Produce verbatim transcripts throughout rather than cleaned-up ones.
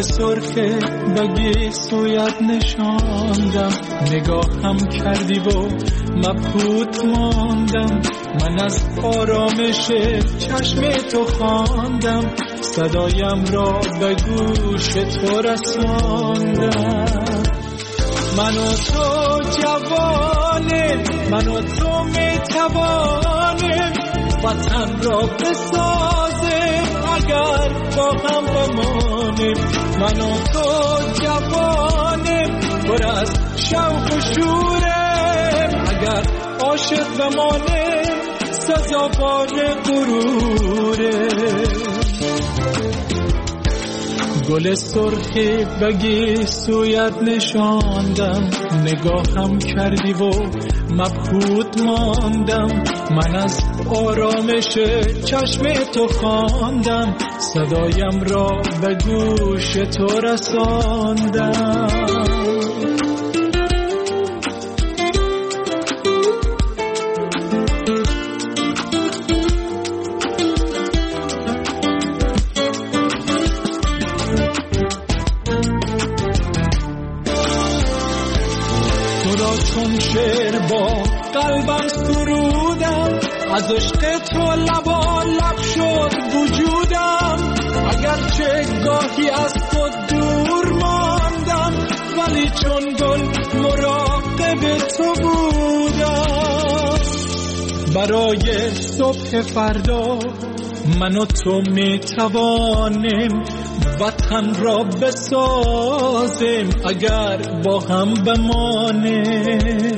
گل سرخ بگی سویت نشاندم، نگاهم کردی و مبهوت ماندم. من از آرامش چشم تو خواندم، صدایم را به گوش تو رساندم. من و تو جوانیم، من و تو میتوانیم وطن را بسازیم اگر با هم بمانیم. من و تو جوانیم پر از شوق و شوریم، اگر عاشق بمانیم سزاوار غروریم. گل سرخی بگی سویت نشاندم، نگاهم کردی و مبهوت ماندم. من از آرامش چشم تو خواندم، صدایم را به گوش تو رساندم. چون شعر با قلبم سرودم، از عشق تو لبا لب شد وجودم. اگرچه گاهی از خود دور ماندم، ولی چون گل مراقب تو بودم. برای صبح فردا من و تو می توانیم وطن را بسازیم اگر با هم بمانیم.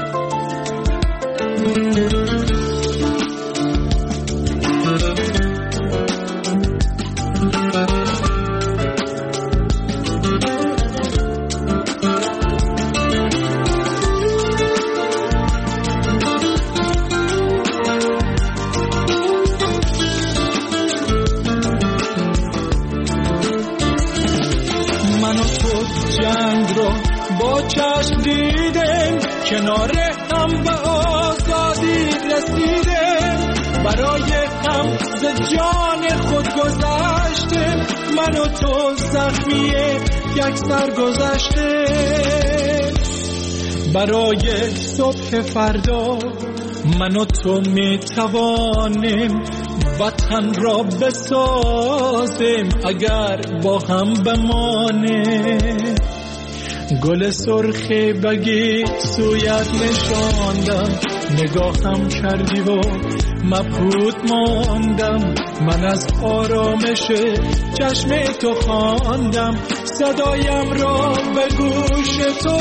با چشم دیدیم کنار هم به آزادی رسیدیم، برای هم ز جان خود گذشتیم. من و تو زخمی یک سر گذشتیم. برای صبح فردا من و تو می توانیم وطن را بسازیم اگر با هم بمانیم. گل سرخی بگی سویت نشاندم، نگاهم کردی و مبهوت ماندم. من از آرامش چشم تو خواندم، صدایم را به گوش تو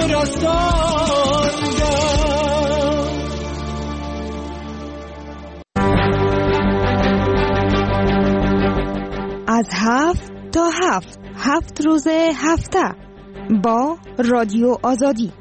رساندم. از هفت تا هفت هفت روز هفته با رادیو آزادی.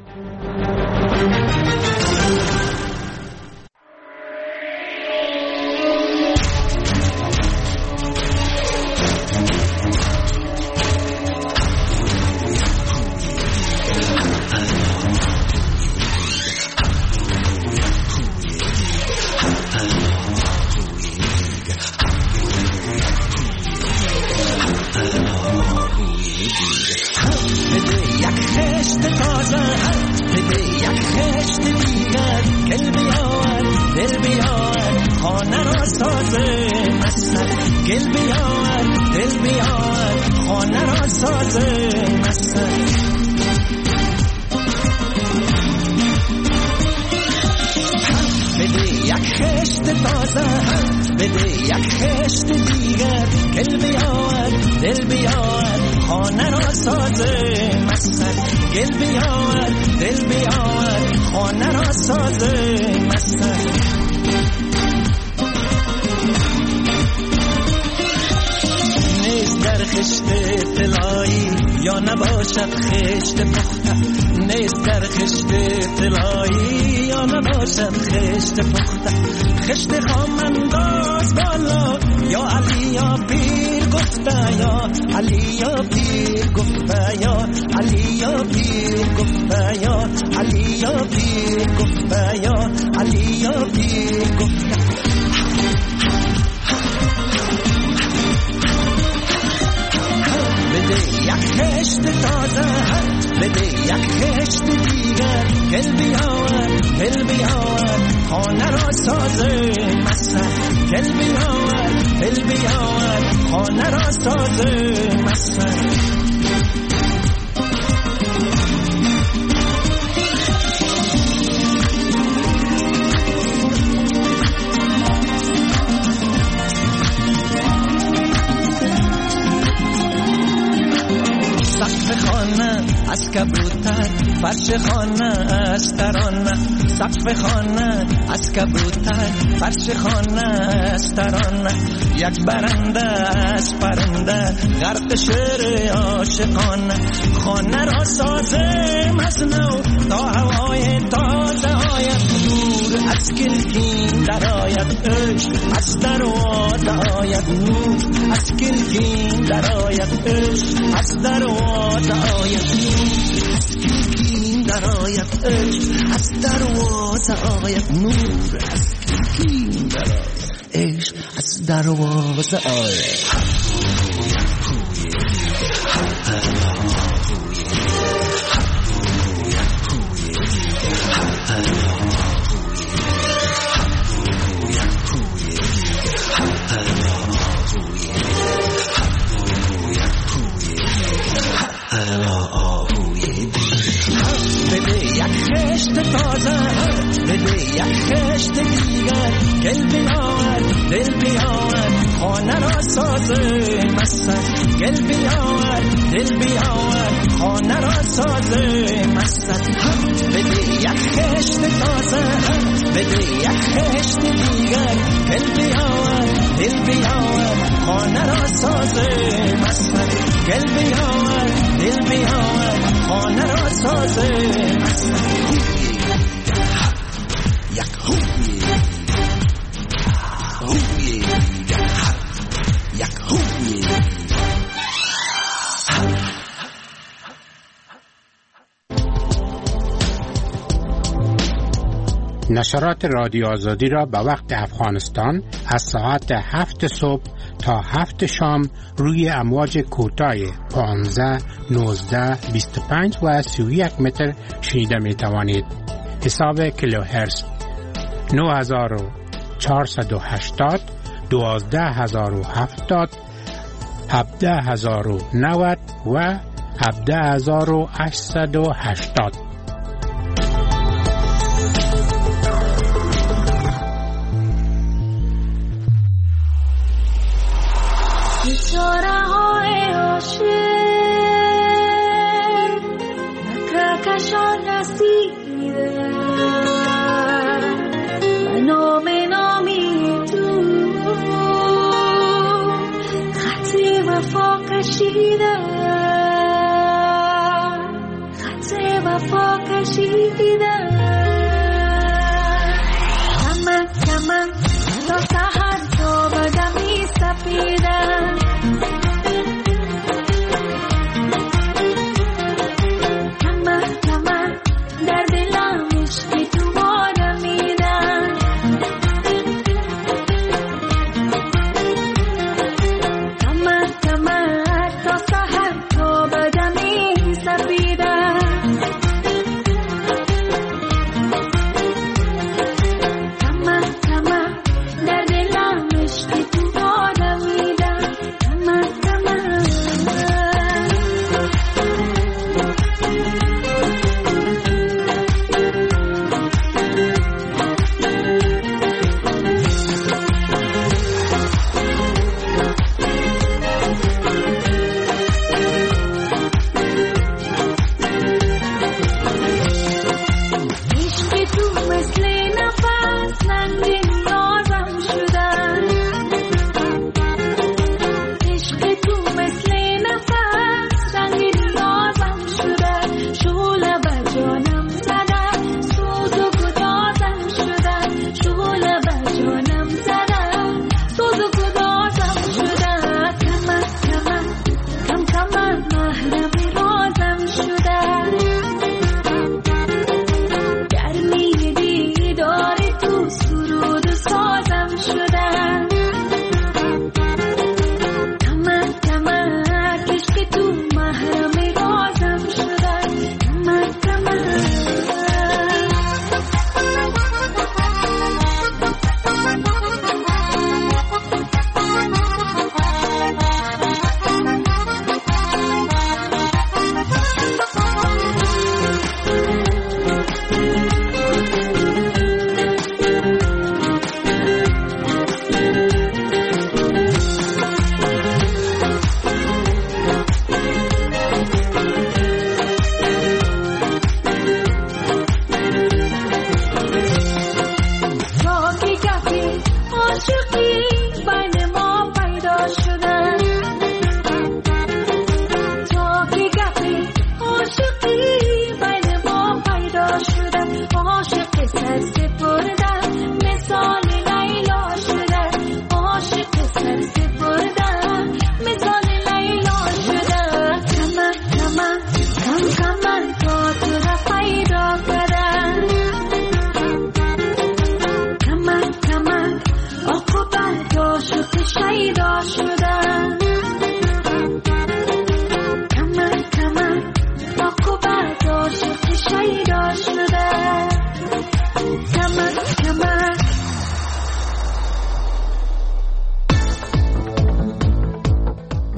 یک ساز مستن، دل بیاور دل بیاور خانه را ساز مستن. سقف خانه از کبوتر، فرش خانه از ترانه. سقف خانه از کبوتر، فرش خانه از ترانه. یک برنده از پرنده، غرق شعر عاشقانه. خانه را سازم از نو تا هوای تازه آید. نور از کلکین در آید، عشق از دروازه آید. نور از کلکین در آید، عشق از دروازه آید. نور از کلکین در آید، عشق از دروازه آید. نور از کلکین در آید، عشق از دروازه آید. بده یک خشت تازه، بده یک خشت دیگر. دل بیاور دل بیاور خانه را ساز مستن. دل بیاور دل بیاور خانه را ساز مستن. بده یک خشت تازه، بده یک خشت دیگر. دل بیاور دل بیاور خانه را ساز مستن. دل بیاور دل بیاور خانه را ساز مستن. یک هوی هوی یک هوی. نشرات رادیو آزادی را به وقت افغانستان از ساعت هفت صبح تا هفت شام روی امواج کوتاه پانزده، نوزده، بیست و پنج و سی و یک متر شنیده می توانید. حساب کیلوهرتز نه هزار و چهارصد و هشتاد، دوازده هزار و هفتاد، هفده هزار و نود و هفده هزار و هشتصد و هشتاد. بیچاره‌های عاشق نکه‌کشان رسیده و نام نامی تو خط وفا کشیده، خط وفا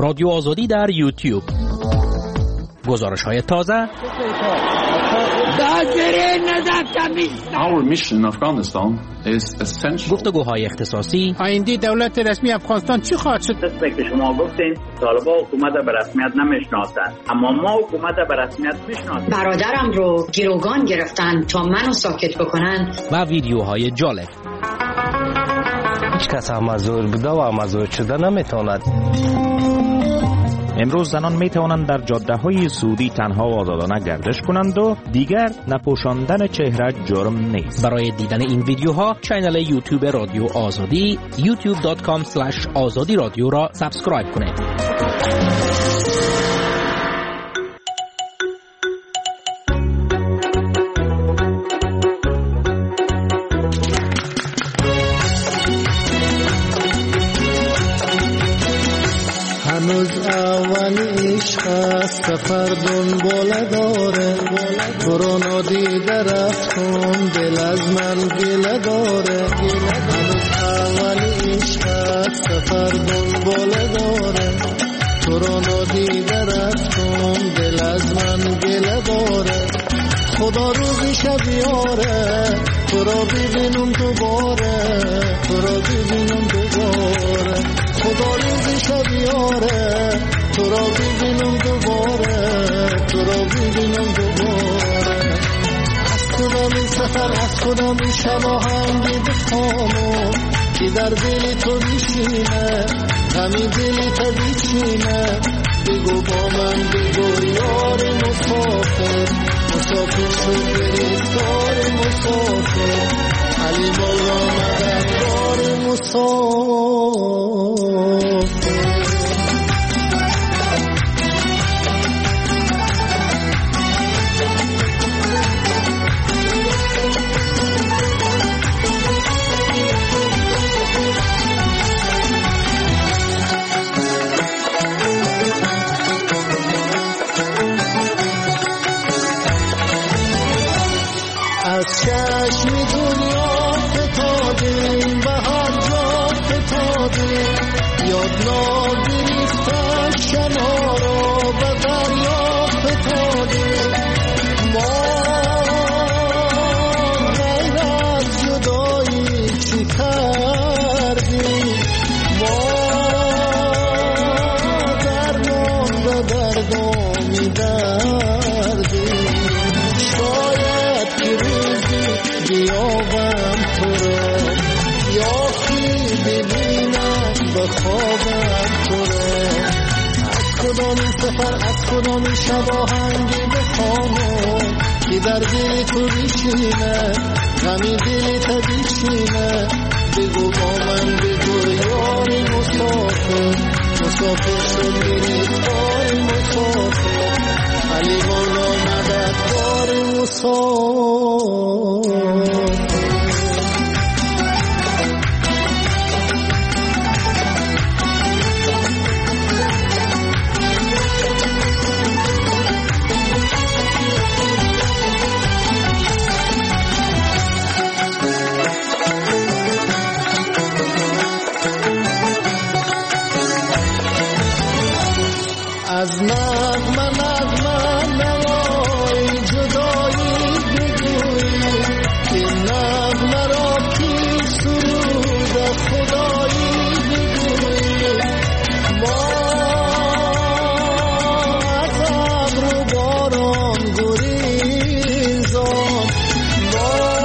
رادیو آزادی در یوتیوب. گزارش های تازه. Our mission in Afghanistan is essential. گفتگوهای اختصاصی. آینده دولت رسمی افغانستان چی خواهد شد؟ دسته که شما گفتین طالبان حکومت به رسمیت نمیشناسند، اما ما حکومت به رسمیت میشناسیم. برادرم رو گروگان گرفتن تا منو ساکت بکنن. و ویدیوهای جالب. هیچ کس هم مزور بوده و مزور شده نمیتواند. امروز زنان می توانند در جاده های سعودی تنها و آزادانه گردش کنند و دیگر نپوشاندن چهره جرم نیست. برای دیدن این ویدیوها کانال یوتیوب رادیو آزادی یوتیوب دات کام اسلش آزادی رادیو را سابسکرایب کنید. هنوز اول عشق است سفر دنباله داره، تو رو نادیده رفتم دل از من گله داره. هنوز اول عشق است سفر دنباله داره، تو رو نادیده رفتم دل از من گله داره. خدا روزی شب یاره تو رو ببینم دوباره، تو رو ببینم دوباره. خدا روزی شب یاره تو رو ببینم دوباره، تو رو ببینم دوباره. از کدام این سفر از کدام این شب آهنگی بخوانم که در دلی تو بشینه، غمی دلی تو بچینه. بگو با من بگو یار مسافر، مسافر شد گرفتار مسافر. علی مولا مددکار مسافر. از چشم دنیا فتادیم به هر جا فتادیم، یاد ناگرفتن شنا را به دریا فتادیم. ما غیر از جدایی چی کردیم، ما درمان به دردامی دردیم. شاید که روزی بیابم تو را، یا که ببینم به خوابم تو را. از کدام این سفر از کدام این شب آهنگی بخوانم که در دل تو بشینه، غمی دل تو بچینه. بگو با من بگو یاری مسافر، مسافر شد گرفتار مسافر. علی مولا مددکار مسافر. از نغمه نغمه نوای جدایی بگویی، که نغمه را کی سرود خدایی بگویی. ما از ابر و باران گریزان، ما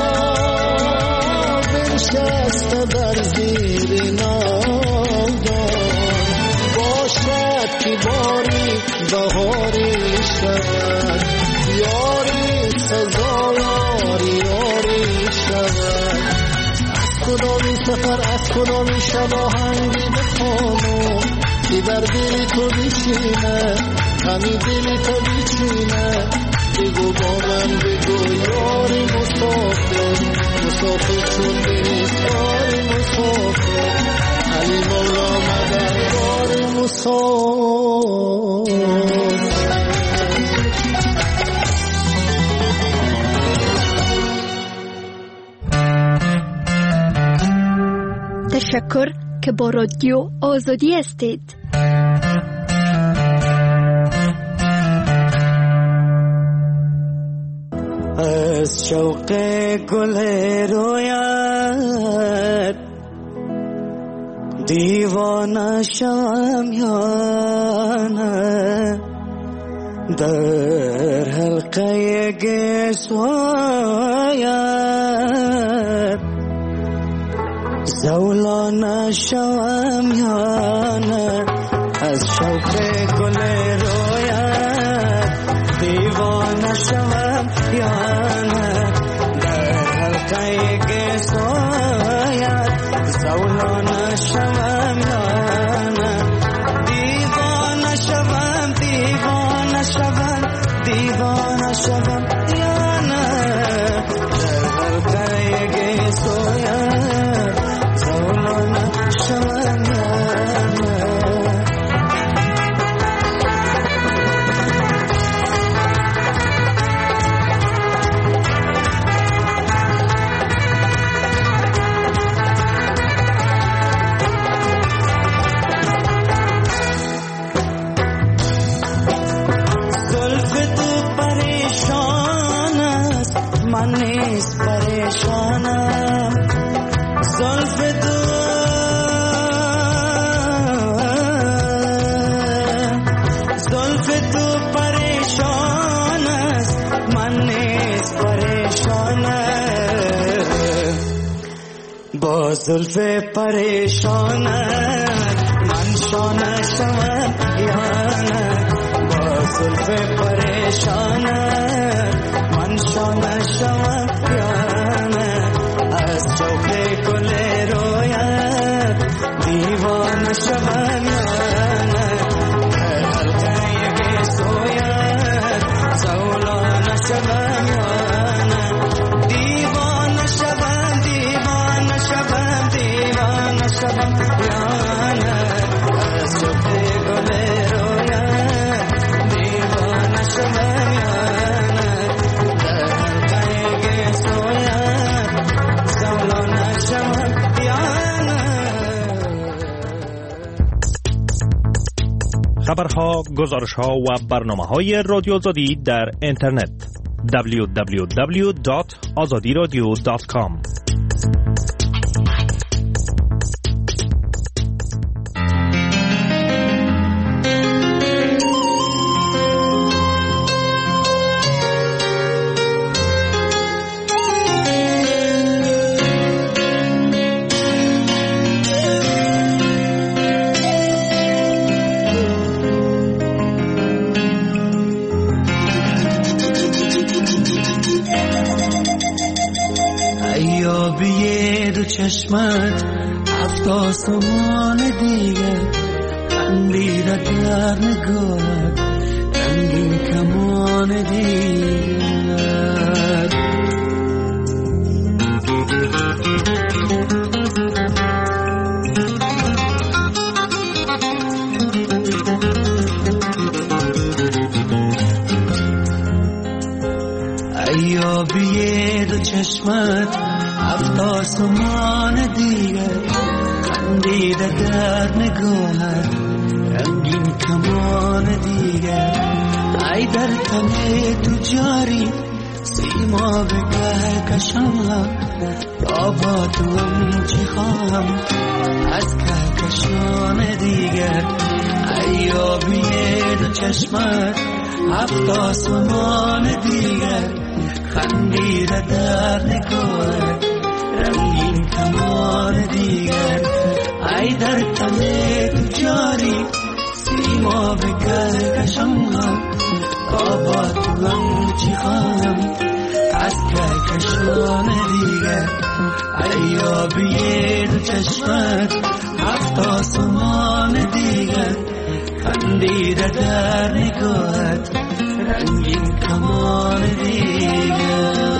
بنشسته در زیر ناودان. باشد که باری بهاری شود، یاری سزاواری یاری شود. از کدام این سفر از کدام این شب آهنگی بخوانم که در دل تو بشینه، غمی دل تو بچینه. بگو با من بگو یاری مسافر، مسافر چون گرفتار مسافر. علی مولا مددکار مسافر. تشکر که با رادیو آزادی هستید. از شوق گل رویت دیوانه شوم یا نه، در حلقه گسوایت زولانه شوم یا نه، از شوق گل رویت دیوانه شوم یا نه، در حلقه گسوایت زولانه شوم یا نه، دیوانه شوم دیوانه شوم دیوانه شوم یا نه، در حلقه گسویت زولانه شوم یا نه. من نیست پریشانم، زلف تو زلف تو پریشان است، من نیست پریشانم، با زلف پریشانت من شانه شوم یا نه، با زلف پریشانت من شانه شوم یا نه، از شوق گل رویت دیوانه شوم یا نه، در حلقه گسویت زولانه شوم یا نه، دیوانه شوم دیوانه شوم دیوانه شوم یا نه، از شوق گل رویت دیوانه شوم یا نه، خبرها، گزارش‌ها و برنامه‌های رادیو آزادی در اینترنت دبلیو دبلیو دبلیو دات آزادی رادیو دات کام. چشمت هفت آسمان دیگر خندیده در نگاهت رنگین کمان دیگر، ایابی دو چشمت هفت آسمان دیگر خندیده در نگاهت رنگین کمان دیگر، ای در تن تو جاری سیما به کهکشان، تا با تو هم چی خواهم از کهکشان دیگر، ای آبی دو چشمت هفت آسمان دیگر خندیده در نگاهت رنگین کمان دیگر، ای در تن تو جاری سیما به کهکشان، تا با تو هم چی خواهم از کهکشان دیگر، ای آبی دو چشمت هفت آسمان دیگر خندیده در نگاهت رنگین کمان دیگر.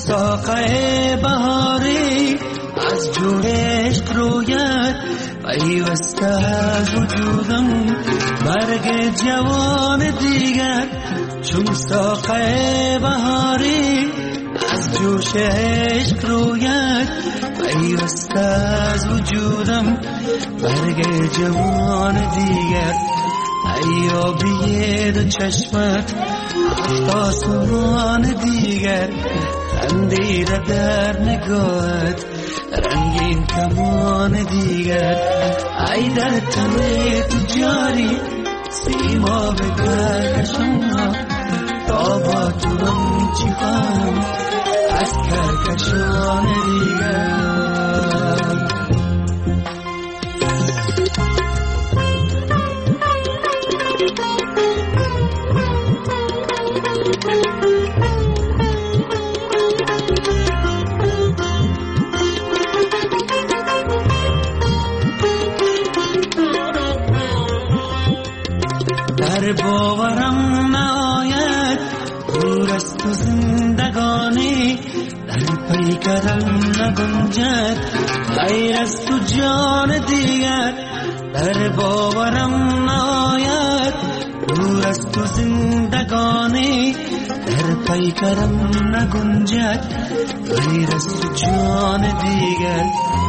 ساقه بهاری از جوش رویت پیوسته از وجودم برگ جوان دیگر چون ساقه بهاری از جوش عشق رویت پیوسته از وجودم برگ جوان دیگر ایابی دو چشمت هفت آسمان دیگر خندیده در نگاهت رنگین کمان دیگر ای در تنه تو جاری سیما به گرکشم تا با تو من چی خواهم از کرکشان دیگر در باورم نآید دور از تو زندگانی در پیکرم نگنجد غیر از تو جان دیگر در باورم نآید دور از تو زندگانی در پیکرم نگنجد غیر از تو جان دیگر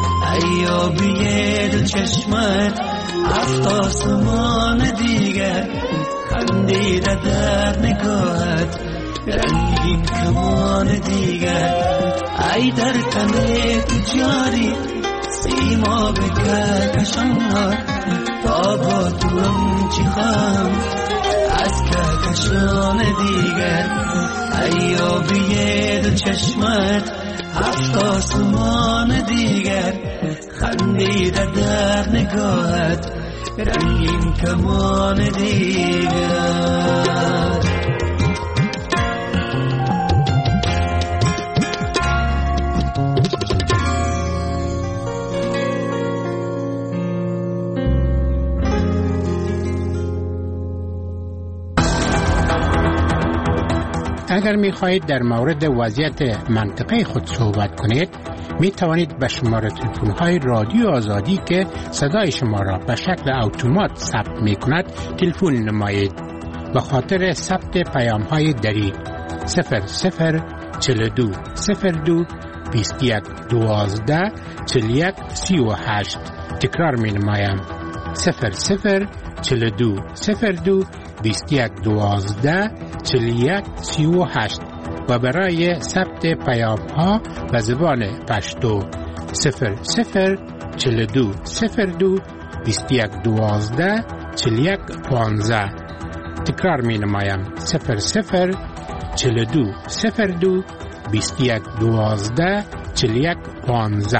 ایابی دو چشمت هفت آسمان دیگر خندیده در نگاهت رنگین کمان دیگر ای در تنه تو جاری سیما به گرکشم تا با تو هم چی خواهم از گرکشان دیگر ایابی دو چشمت هفت آسمان دیگر خندیده در نگاهت رنگین کمان دیگر اگر می خواهید در مورد وضعیت منطقه خود صحبت کنید می توانید به شماره تلفن های رادیو آزادی که صدای شما را به شکل اتومات ثبت می کند تلفن نمایید. به خاطر ثبت پیام های دری صفر صفر چهل و دو صفر دو بیست و یک دوازده چهل و یک سی و هشت تکرار می نمایم صفر صفر چهل و دو صفر دو بیست و یک دوازده چهل و یک سی و هشت و برای ثبت پیام ها به زبان پشتو صفر صفر چهل و دو صفر دو بیست و یک دوازده چهل و یک پانزده تکرار می نمایم صفر صفر چهل و دو صفر دو بیست و یک دوازده چهل و یک پانزده.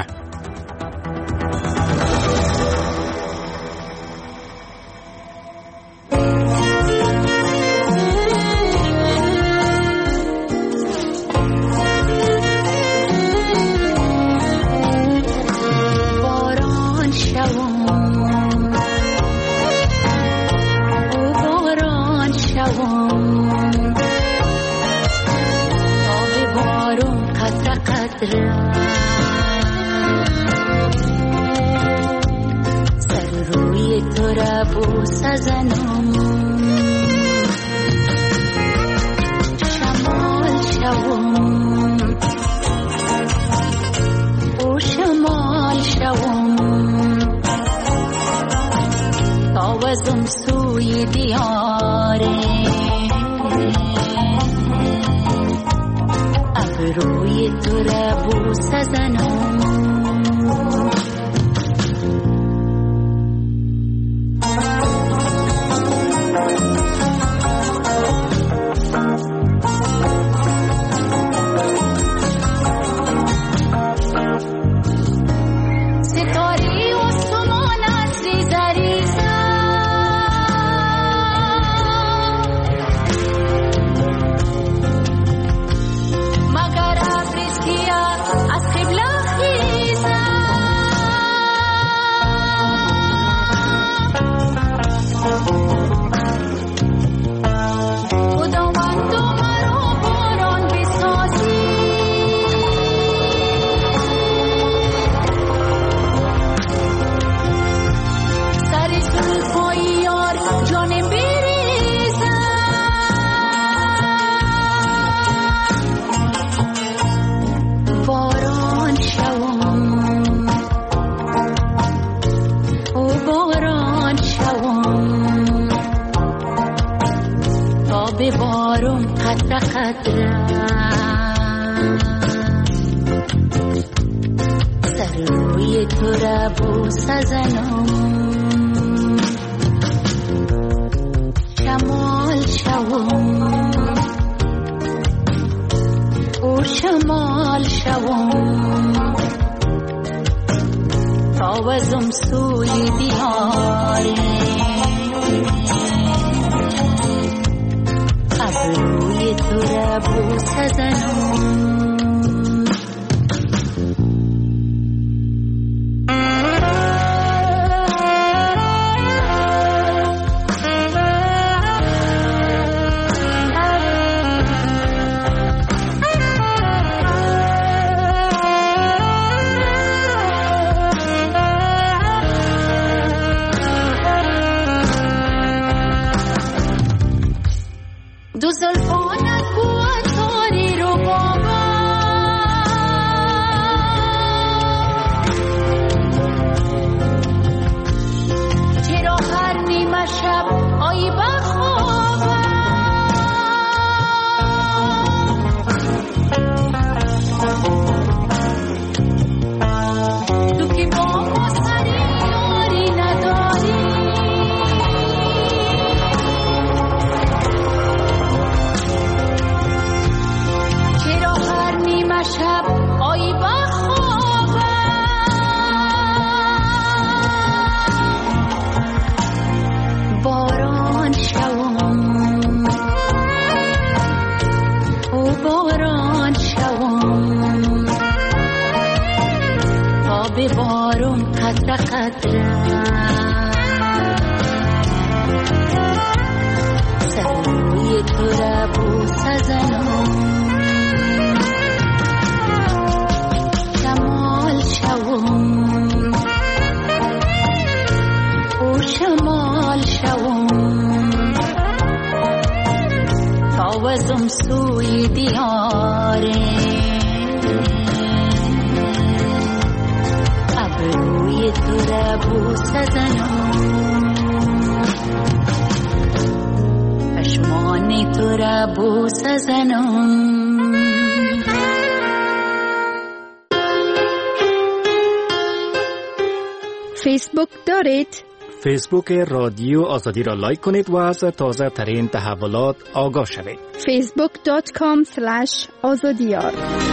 سر روی تو را بوس زنم شمال شوم او شمال شوم تا وزم سوی دیاره روی تو را بوس زنم ستاره آسمانت ریزه ریزه مگر از قبله بارون قطره قطره سر روی تو را بوسه زنم شمال شوم او شمال شوم تاوزم سوی دیاره ابروی تو را بوسه زنم دو زلفانت بود تاری رو بابا چرا هر نیمه شب آیی بخوابم تو که بابا سری یاری نداری شب آیی بخوابم باران شوم او باران شوم تا به بارون قطره قطره سر روی تو را بوسه زنم او شمال شوم تاوزم سوی دیاره ابروی تو را بوسه زنم پشمان تو را بوسه زنم فیسبوک دارید؟ فیسبوک رادیو آزادی را لایک کنید و از تازه ترین تحولات آگاه شوید. فیسبوک دات کام اسلش آزادیار.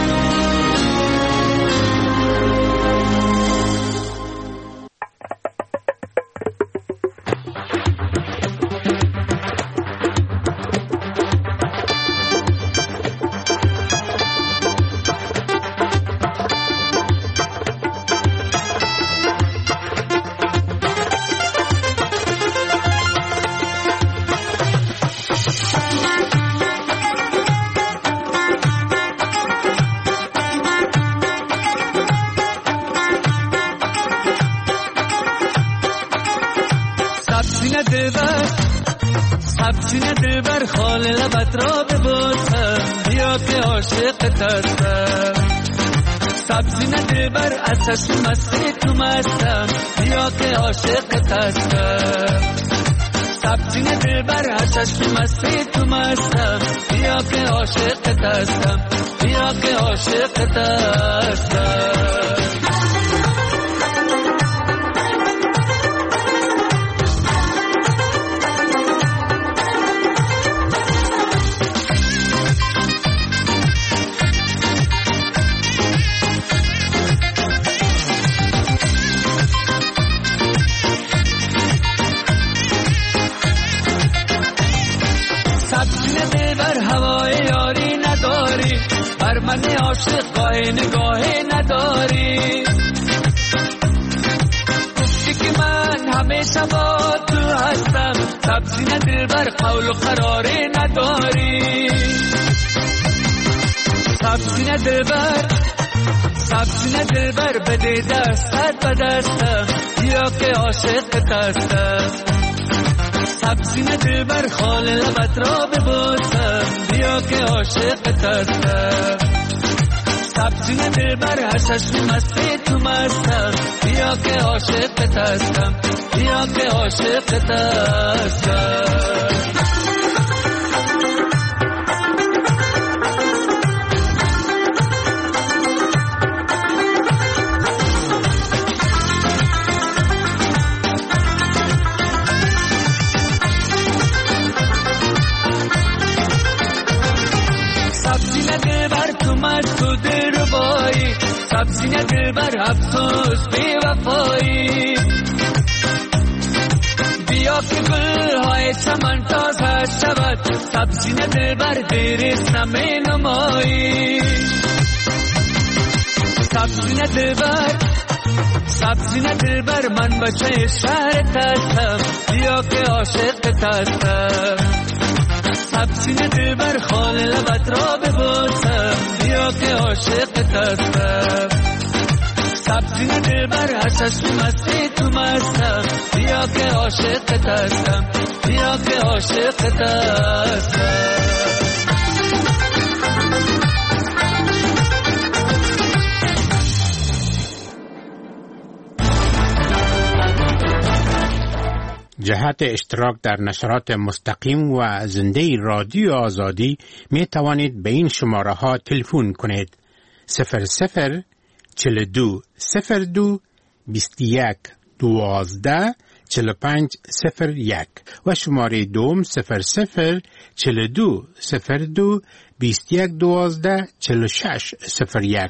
سینه دلبر خال لبت را ببوسم بیا که عاشقت هستم سبزینه دلبر از چشم مستی تو مستم بیا که عاشقت هستم سبزینه دلبر از چشم مستی تو مستم بیا که عاشقت هستم بیا که عاشقت هستم من عاشق گاه نگاه نداری گفتی که من همیشه با تو هستم سبزینه دلبر قول و قراره نداری سبزینه دلبر سبزینه دلبر بده دستت به دستم بیا که عاشقت هستم سبزینه دلبر خال لبت را ببوسم بیا که عاشقت هستم سبزینه دلبر هر چشم مستی تو مستم بیا که عاشقت هستم بیا که عاشقت هستم دلبر تو مست و دلربایی، سبزینه دلبر افسوس بی وفایی. بیا که گلهای چمن تازه شود، سبزینه دلبر دیریست نمی نمایی. سبزینه دلبر سبزینه دلبر من بچه شهرت هستم، بیا که عاشقت هستم. سبزینه دلبر خال لبت را ببوسم، بیا که عاشقت هستم. سبزینه دلبر هر چشم مستی تو مستم، بیا که عاشقت هستم، بیا که عاشقت هستم. جهت اشتراک در نشرات مستقیم و زنده رادیو آزادی می توانید به این شماره ها تلفن کنید: صفر صفر چهل و دو صفر دو بیست و یک دوازده چهل و پنج صفر یک و شماره دوم صفر صفر چهل و دو صفر دو بیست و یک دوازده چهل و شش صفر یک.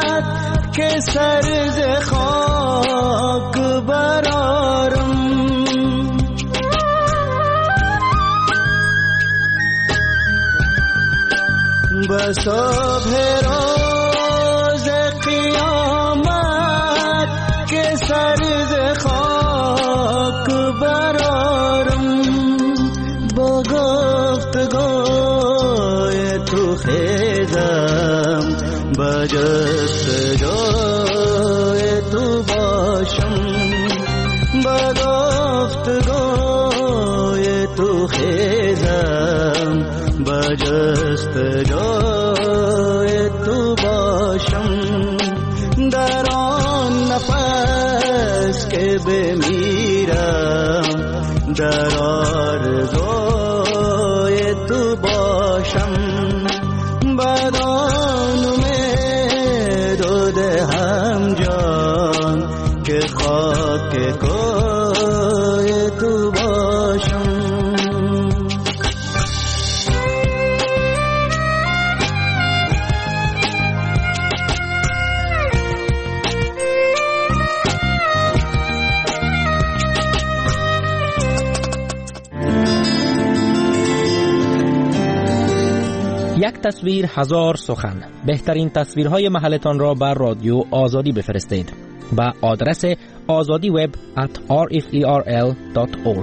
سرز خاک برارم به صبح روز قیامت که سر ز خاک برارم با گفتگوی تو خیزم به جستجوی تو باشم با گفتگوی تو خیزم با جستجوی تو باشم در آن نفس که بمیرم در آرزوی تو باشم بدان امید و دهم جان که خاک کوی تو باشم. یک تصویر هزار سخن. بهترین تصویرهای محلتان را بر رادیو آزادی بفرستید با آدرس آزادی وب at r f e r l dot org.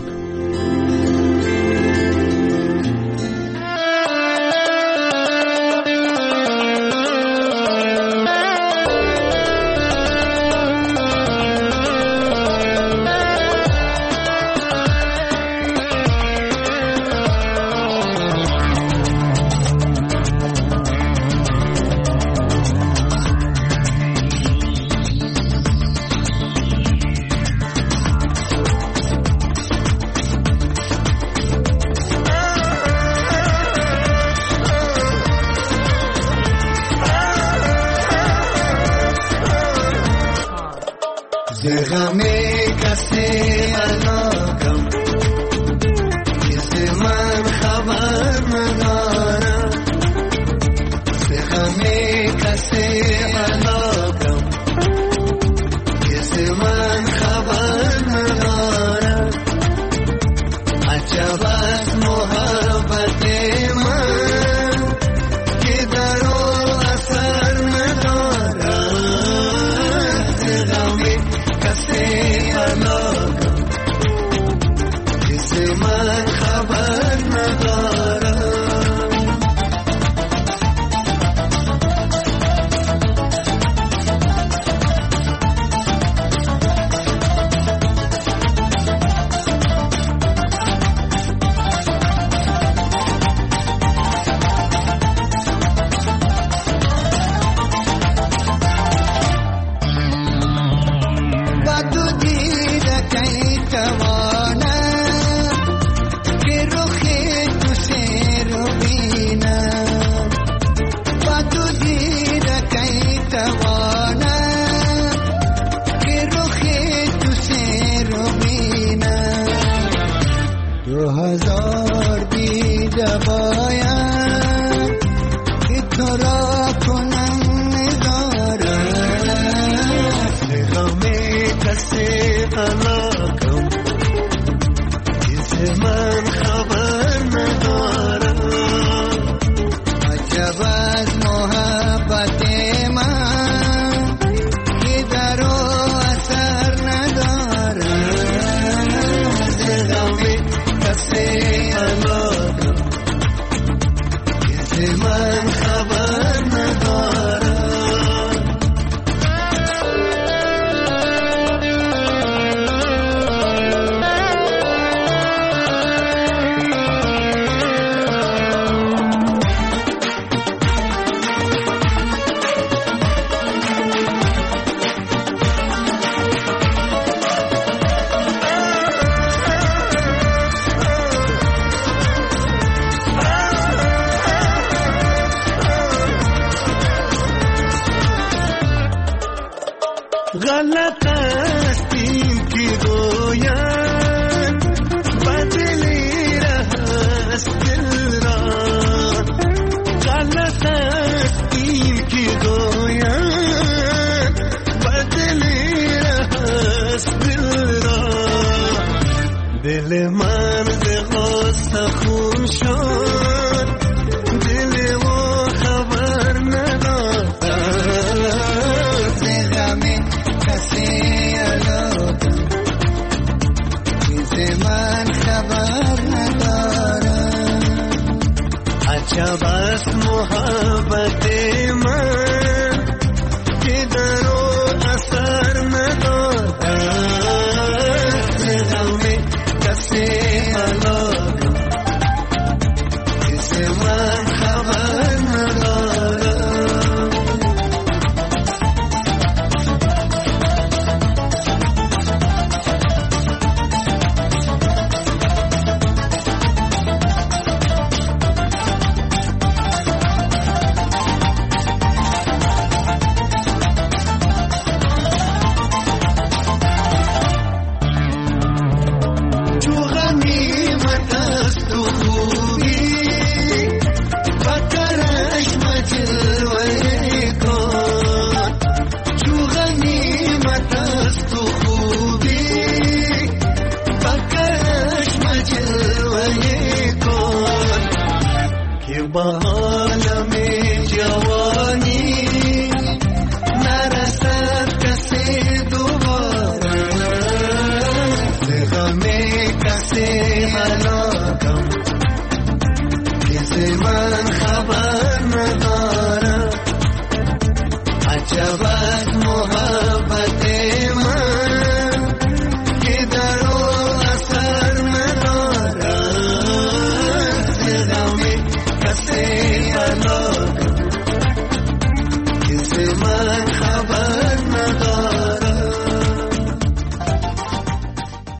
غلط است این که گویم بدلی است دل را غلط است این که گویم بدلی است دل را دل من ز غصه خون شد دل و است محبت من که در او اثر ندارد غم کسی حلال کسی من خبر ندارد I know